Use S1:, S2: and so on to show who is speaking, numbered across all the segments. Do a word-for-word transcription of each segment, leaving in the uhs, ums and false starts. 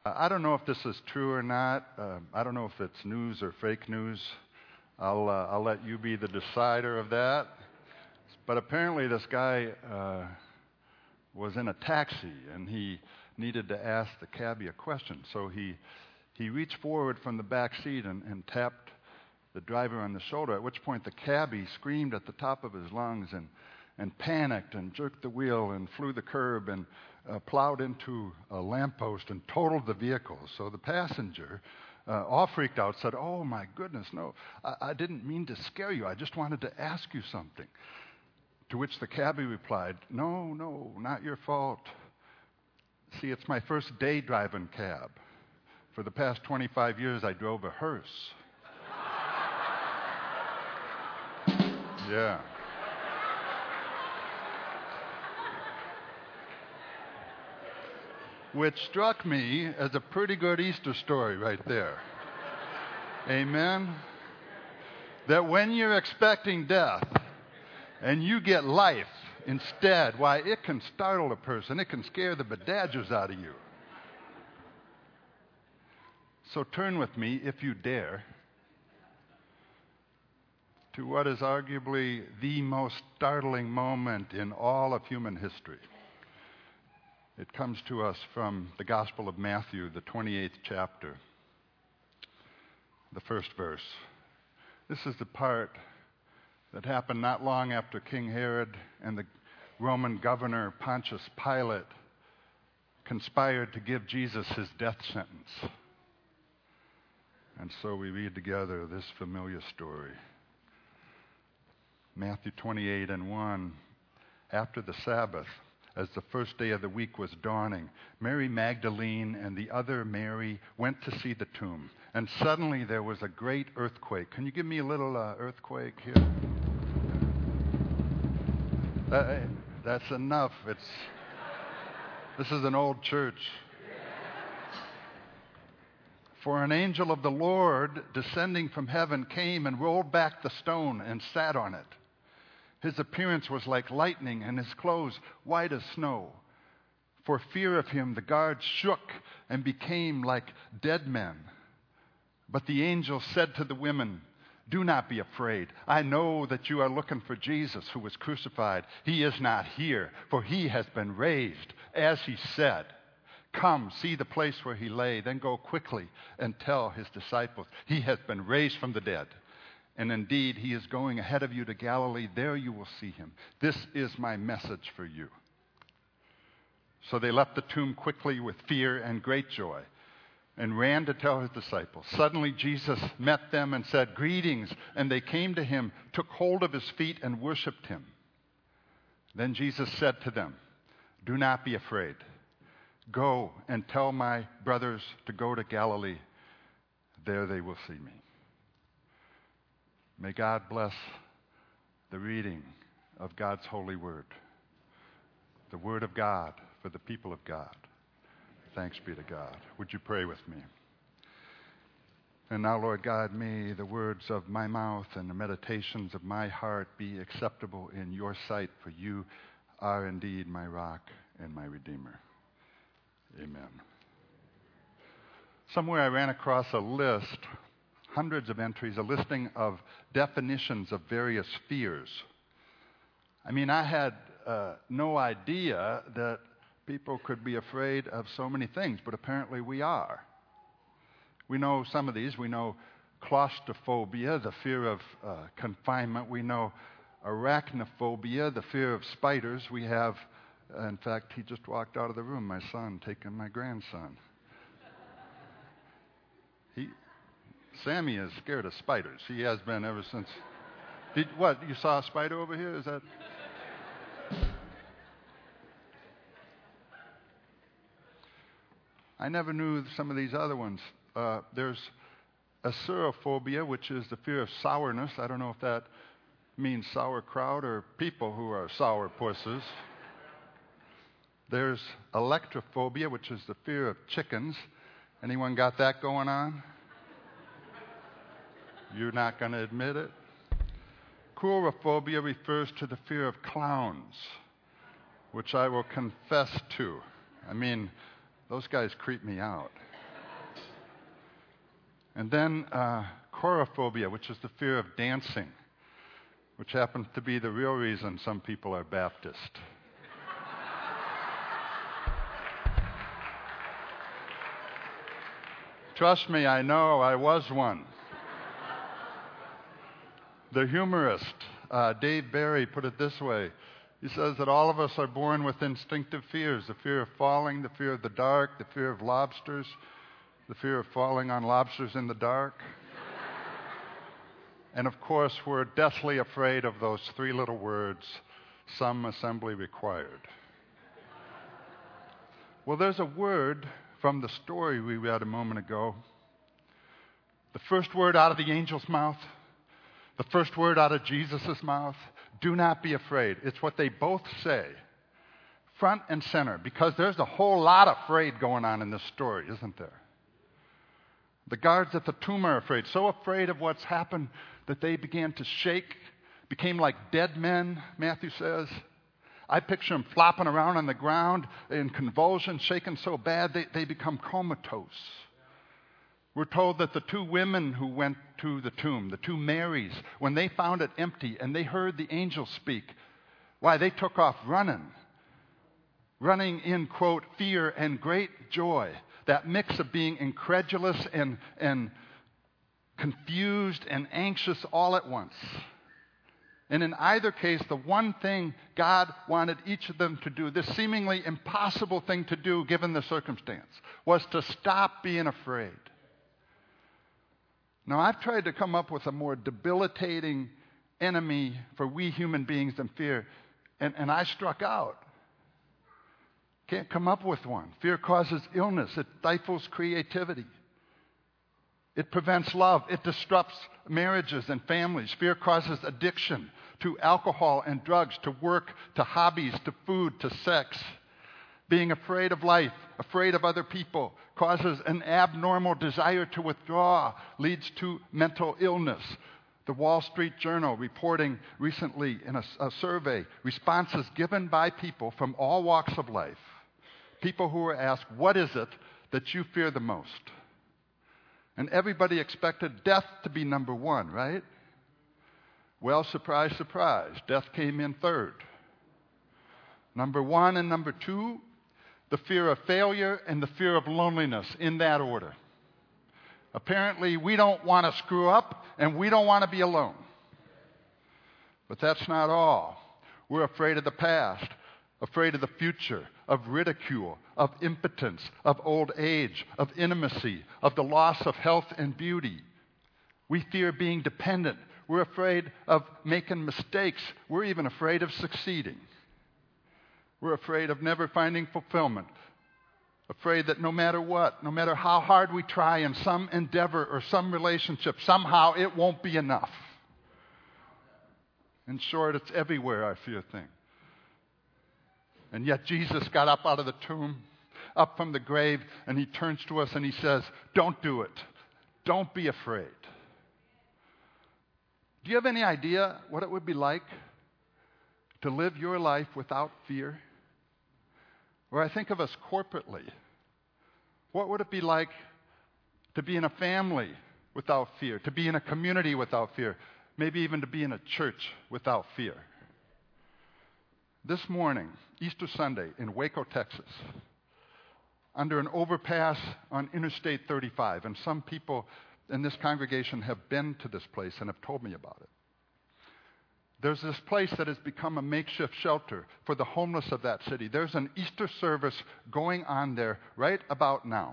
S1: I don't know if this is true or not. Uh, I don't know if it's news or fake news. I'll, uh, I'll let you be the decider of that. But apparently this guy uh, was in a taxi, and he needed to ask the cabbie a question. So he, he reached forward from the back seat and, and tapped the driver on the shoulder, at which point the cabbie screamed at the top of his lungs and, and panicked and jerked the wheel and flew the curb and uh, plowed into a lamppost and totaled the vehicle. So the passenger, uh, all freaked out, said, "Oh my goodness, no, I, I didn't mean to scare you. I just wanted to ask you something." To which the cabbie replied, "No, no, not your fault. See, it's my first day driving cab. For the past twenty-five years, I drove a hearse." Yeah. Which struck me as a pretty good Easter story right there. Amen? That when you're expecting death and you get life instead, why, it can startle a person. It can scare the bedazzers out of you. So turn with me, if you dare, to what is arguably the most startling moment in all of human history. It comes to us from the Gospel of Matthew, the twenty-eighth chapter, the first verse. This is the part that happened not long after King Herod and the Roman governor Pontius Pilate conspired to give Jesus his death sentence. And so we read together this familiar story. Matthew twenty-eight and one. After the Sabbath, as the first day of the week was dawning, Mary Magdalene and the other Mary went to see the tomb. And suddenly there was a great earthquake. Can you give me a little uh, earthquake here? Uh, that's enough. It's this is an old church. For an angel of the Lord descending from heaven came and rolled back the stone and sat on it. His appearance was like lightning, and his clothes white as snow. For fear of him, the guards shook and became like dead men. But the angel said to the women, "Do not be afraid. I know that you are looking for Jesus who was crucified. He is not here, for he has been raised, as he said. Come, see the place where he lay, then go quickly and tell his disciples, he has been raised from the dead. And indeed, he is going ahead of you to Galilee. There you will see him. This is my message for you." So they left the tomb quickly with fear and great joy and ran to tell his disciples. Suddenly Jesus met them and said, "Greetings." And they came to him, took hold of his feet, and worshipped him. Then Jesus said to them, "Do not be afraid. Go and tell my brothers to go to Galilee. There they will see me." May God bless the reading of God's holy word, the word of God for the people of God. Thanks be to God. Would you pray with me? And now, Lord God, may the words of my mouth and the meditations of my heart be acceptable in your sight, for you are indeed my rock and my redeemer. Amen. Somewhere I ran across a list, hundreds of entries, a listing of definitions of various fears. I mean, I had uh, no idea that people could be afraid of so many things, but apparently we are. We know some of these. We know claustrophobia, the fear of uh, confinement. We know arachnophobia, the fear of spiders. We have, uh, in fact, he just walked out of the room, my son, taking my grandson. He... Sammy is scared of spiders. He has been ever since. Did, what, you saw a spider over here? Is that? I never knew some of these other ones. Uh, there's aceirophobia, which is the fear of sourness. I don't know if that means sauerkraut or people who are sourpusses. There's electrophobia, which is the fear of chickens. Anyone got that going on? You're not going to admit it? Coulrophobia refers to the fear of clowns, which I will confess to. I mean, those guys creep me out. And then uh, chorophobia, which is the fear of dancing, which happens to be the real reason some people are Baptist. Trust me, I know, I was one. The humorist, uh, Dave Barry, put it this way. He says that all of us are born with instinctive fears, the fear of falling, the fear of the dark, the fear of lobsters, the fear of falling on lobsters in the dark. And of course, we're deathly afraid of those three little words, some assembly required. Well, there's a word from the story we read a moment ago. The first word out of the angel's mouth, the first word out of Jesus' mouth, do not be afraid. It's what they both say, front and center, because there's a whole lot of afraid going on in this story, isn't there? The guards at the tomb are afraid, so afraid of what's happened that they began to shake, became like dead men, Matthew says. I picture them flopping around on the ground in convulsions, shaking so bad they, they become comatose. We're told that the two women who went to the tomb, the two Marys, when they found it empty and they heard the angel speak, why, they took off running. Running in, quote, fear and great joy. That mix of being incredulous and, and confused and anxious all at once. And in either case, the one thing God wanted each of them to do, this seemingly impossible thing to do given the circumstance, was to stop being afraid. Now, I've tried to come up with a more debilitating enemy for we human beings than fear, and, and I struck out. Can't come up with one. Fear causes illness. It stifles creativity. It prevents love. It disrupts marriages and families. Fear causes addiction to alcohol and drugs, to work, to hobbies, to food, to sex. Being afraid of life, afraid of other people, causes an abnormal desire to withdraw, leads to mental illness. The Wall Street Journal reporting recently in a, a survey responses given by people from all walks of life. People who were asked, what is it that you fear the most? And everybody expected death to be number one, right? Well, surprise, surprise, death came in third. Number one and number two, the fear of failure and the fear of loneliness, in that order. Apparently, we don't want to screw up and we don't want to be alone. But that's not all. We're afraid of the past, afraid of the future, of ridicule, of impotence, of old age, of intimacy, of the loss of health and beauty. We fear being dependent. We're afraid of making mistakes. We're even afraid of succeeding. We're afraid of never finding fulfillment. Afraid that no matter what, no matter how hard we try in some endeavor or some relationship, somehow it won't be enough. In short, it's everywhere, our fear thing. And yet Jesus got up out of the tomb, up from the grave, and he turns to us and he says, don't do it. Don't be afraid. Do you have any idea what it would be like to live your life without fear? Or I think of us corporately. What would it be like to be in a family without fear, to be in a community without fear, maybe even to be in a church without fear? This morning, Easter Sunday in Waco, Texas, under an overpass on Interstate thirty-five, and some people in this congregation have been to this place and have told me about it. There's this place that has become a makeshift shelter for the homeless of that city. There's an Easter service going on there right about now.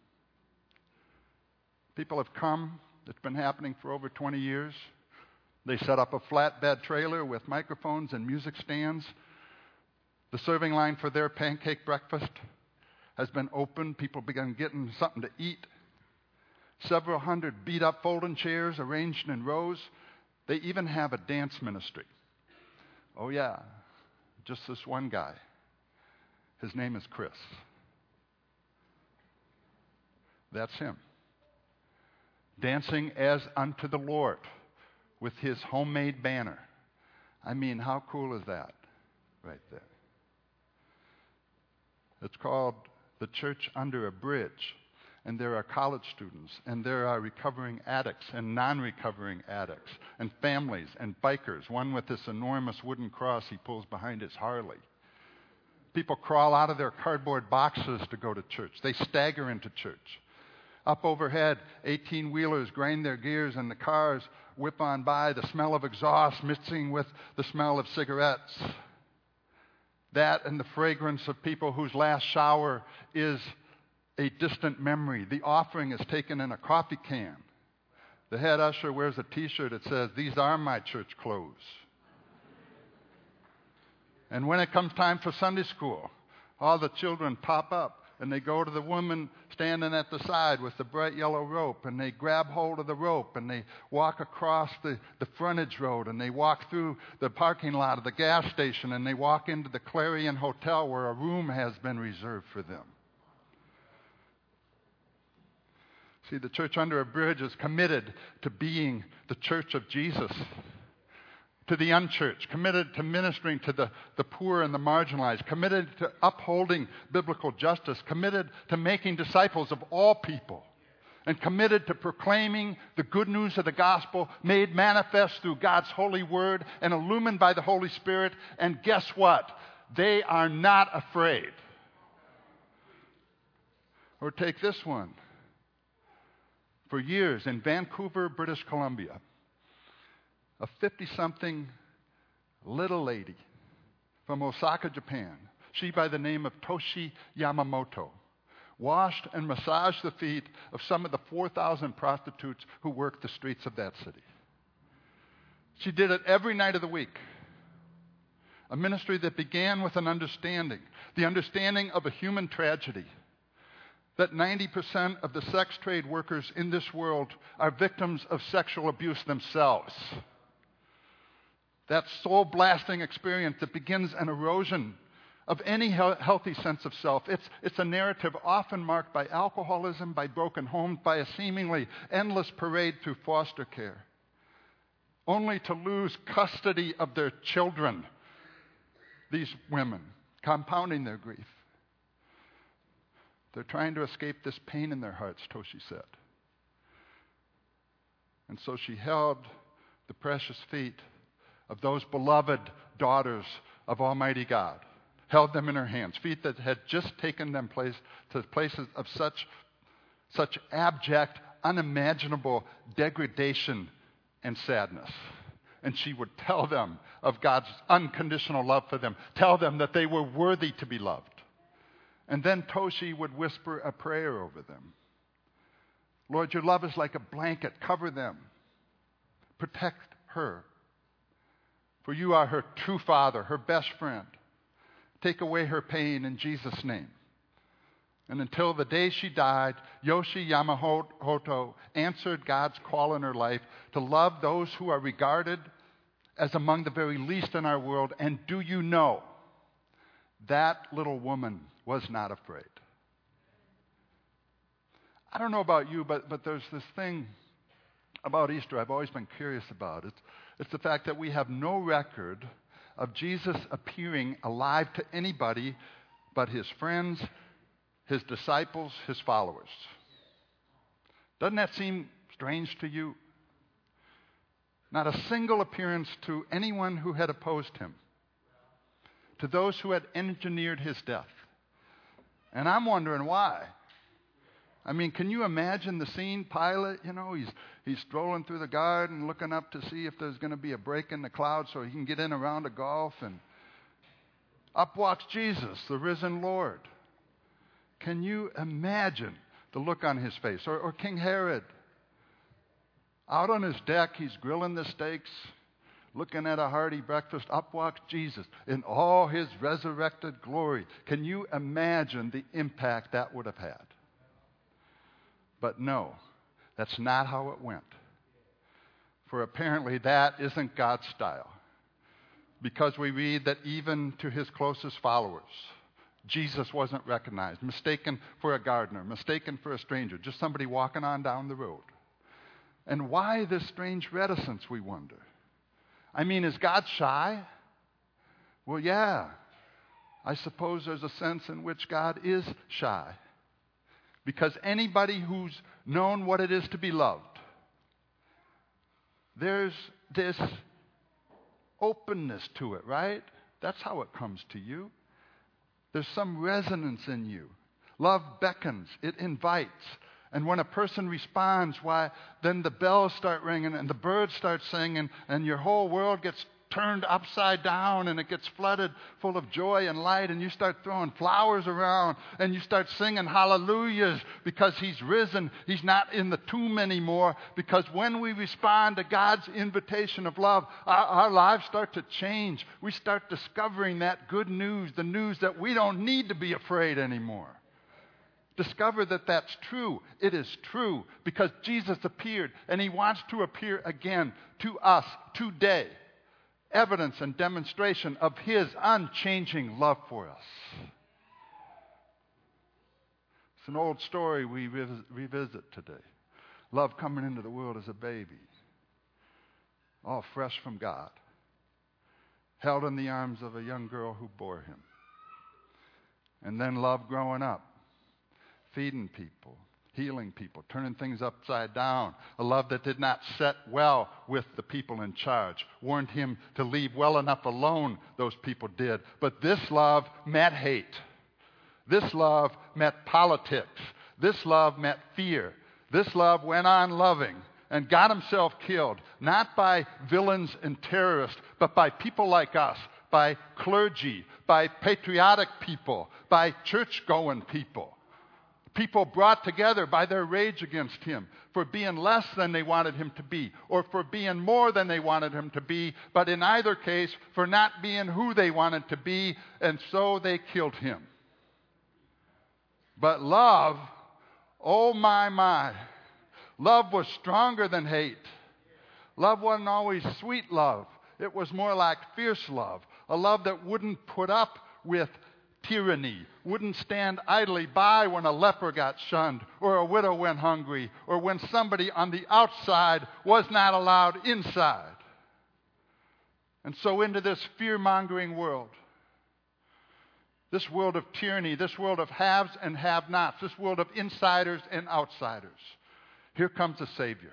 S1: People have come. It's been happening for over twenty years. They set up a flatbed trailer with microphones and music stands. The serving line for their pancake breakfast has been opened. People began getting something to eat. Several hundred beat-up folding chairs arranged in rows. They even have a dance ministry. Oh, yeah, just this one guy. His name is Chris. That's him. Dancing as unto the Lord with his homemade banner. I mean, how cool is that right there? It's called the Church Under a Bridge. and there are college students, and there are recovering addicts and non-recovering addicts, and families and bikers, one with this enormous wooden cross he pulls behind his Harley. People crawl out of their cardboard boxes to go to church. They stagger into church. Up overhead, eighteen-wheelers grind their gears and the cars whip on by, the smell of exhaust mixing with the smell of cigarettes. That and the fragrance of people whose last shower is a distant memory. The offering is taken in a coffee can. The head usher wears a T-shirt that says, "These are my church clothes." And when it comes time for Sunday school, all the children pop up and they go to the woman standing at the side with the bright yellow rope, and they grab hold of the rope and they walk across the, the frontage road, and they walk through the parking lot of the gas station, and they walk into the Clarion Hotel where a room has been reserved for them. See, the church under a bridge is committed to being the church of Jesus, to the unchurched, committed to ministering to the, the poor and the marginalized, committed to upholding biblical justice, committed to making disciples of all people, and committed to proclaiming the good news of the gospel made manifest through God's holy word and illumined by the Holy Spirit. And guess what? They are not afraid. Or take this one. For years in Vancouver, British Columbia, a fifty-something little lady from Osaka, Japan, she by the name of Toshi Yamamoto, washed and massaged the feet of some of the four thousand prostitutes who worked the streets of that city. She did it every night of the week. A ministry that began with an understanding, the understanding of a human tragedy, that ninety percent of the sex trade workers in this world are victims of sexual abuse themselves. That soul-blasting experience that begins an erosion of any he- healthy sense of self. It's, it's a narrative often marked by alcoholism, by broken homes, by a seemingly endless parade through foster care, only to lose custody of their children, these women, compounding their grief. They're trying to escape this pain in their hearts, Toshi said. And so she held the precious feet of those beloved daughters of Almighty God, held them in her hands, feet that had just taken them place, to places of such, such abject, unimaginable degradation and sadness. And she would tell them of God's unconditional love for them, tell them that they were worthy to be loved. And then Toshi would whisper a prayer over them. Lord, your love is like a blanket. Cover them. Protect her. For you are her true father, her best friend. Take away her pain in Jesus' name. And until the day she died, Yoshi Yamamoto answered God's call in her life to love those who are regarded as among the very least in our world. And do you know, that little woman was not afraid. I don't know about you, but, but there's this thing about Easter I've always been curious about. It's, it's the fact that we have no record of Jesus appearing alive to anybody but his friends, his disciples, his followers. Doesn't that seem strange to you? Not a single appearance to anyone who had opposed him, to those who had engineered his death. And I'm wondering why. I mean, can you imagine the scene? Pilate, you know, he's he's strolling through the garden looking up to see if there's going to be a break in the clouds so he can get in around a golf, and up walks Jesus, the risen Lord. Can you imagine the look on his face? Or, or King Herod, out on his deck, he's grilling the steaks, looking at a hearty breakfast. Up walks Jesus in all his resurrected glory. Can you imagine the impact that would have had? But no, that's not how it went. For apparently that isn't God's style. Because we read that even to his closest followers, Jesus wasn't recognized, mistaken for a gardener, mistaken for a stranger, just somebody walking on down the road. And why this strange reticence, we wonder? I mean, is God shy? Well, yeah. I suppose there's a sense in which God is shy. Because anybody who's known what it is to be loved, there's this openness to it, right? That's how it comes to you. There's some resonance in you. Love beckons. It invites. And when a person responds, why, then the bells start ringing and the birds start singing and your whole world gets turned upside down and it gets flooded full of joy and light, and you start throwing flowers around and you start singing hallelujahs because he's risen. He's not in the tomb anymore, because when we respond to God's invitation of love, our, our lives start to change. We start discovering that good news, the news that we don't need to be afraid anymore. Discover that that's true. It is true because Jesus appeared and he wants to appear again to us today. Evidence and demonstration of his unchanging love for us. It's an old story we revisit today. Love coming into the world as a baby, all fresh from God, held in the arms of a young girl who bore him. And then love growing up, feeding people, healing people, turning things upside down. A love that did not set well with the people in charge. Warned him to leave well enough alone, those people did. But this love met hate. This love met politics. This love met fear. This love went on loving and got himself killed, not by villains and terrorists, but by people like us, by clergy, by patriotic people, by church-going people. People brought together by their rage against him for being less than they wanted him to be, or for being more than they wanted him to be, but in either case, for not being who they wanted to be, and so they killed him. But love, oh my, my, love was stronger than hate. Love wasn't always sweet love. It was more like fierce love, a love that wouldn't put up with tyranny, wouldn't stand idly by when a leper got shunned, or a widow went hungry, or when somebody on the outside was not allowed inside. And so into this fear-mongering world, this world of tyranny, this world of haves and have-nots, this world of insiders and outsiders, here comes a Savior,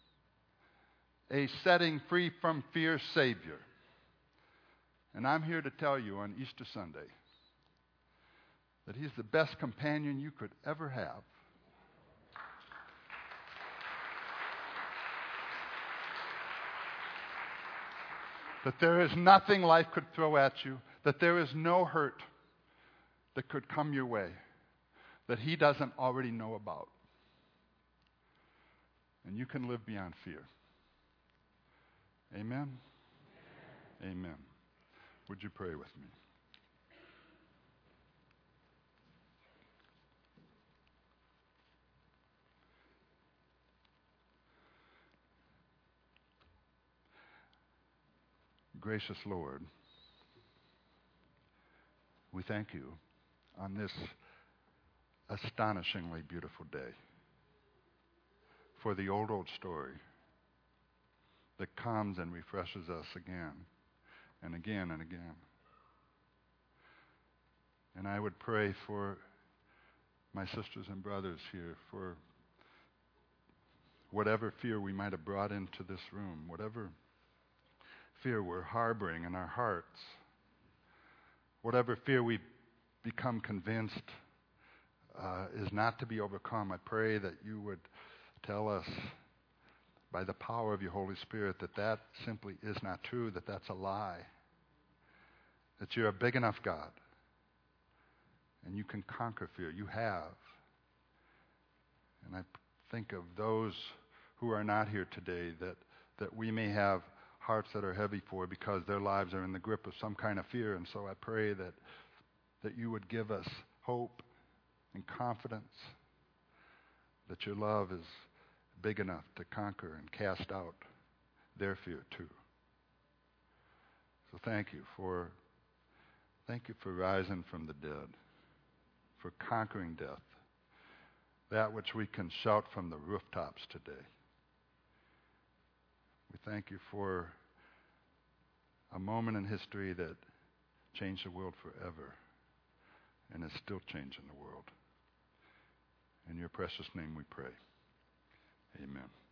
S1: a setting free from fear Savior. And I'm here to tell you on Easter Sunday that he's the best companion you could ever have. That there is nothing life could throw at you, that there is no hurt that could come your way that he doesn't already know about. And you can live beyond fear. Amen? Amen. Would you pray with me? Gracious Lord, we thank you on this astonishingly beautiful day for the old, old story that comes and refreshes us again and again and again. And I would pray for my sisters and brothers here, for whatever fear we might have brought into this room, whatever fear we're harboring in our hearts, whatever fear we become convinced uh, is not to be overcome, I pray that you would tell us by the power of your Holy Spirit that that simply is not true, that that's a lie, that you're a big enough God and you can conquer fear. You have. And I think of those who are not here today, that, that we may have hearts that are heavy for because their lives are in the grip of some kind of fear. And so I pray that that you would give us hope and confidence that your love is big enough to conquer and cast out their fear too. So thank you for thank you for rising from the dead, for conquering death, that which we can shout from the rooftops today. We thank you for a moment in history that changed the world forever and is still changing the world. In your precious name we pray. Amen.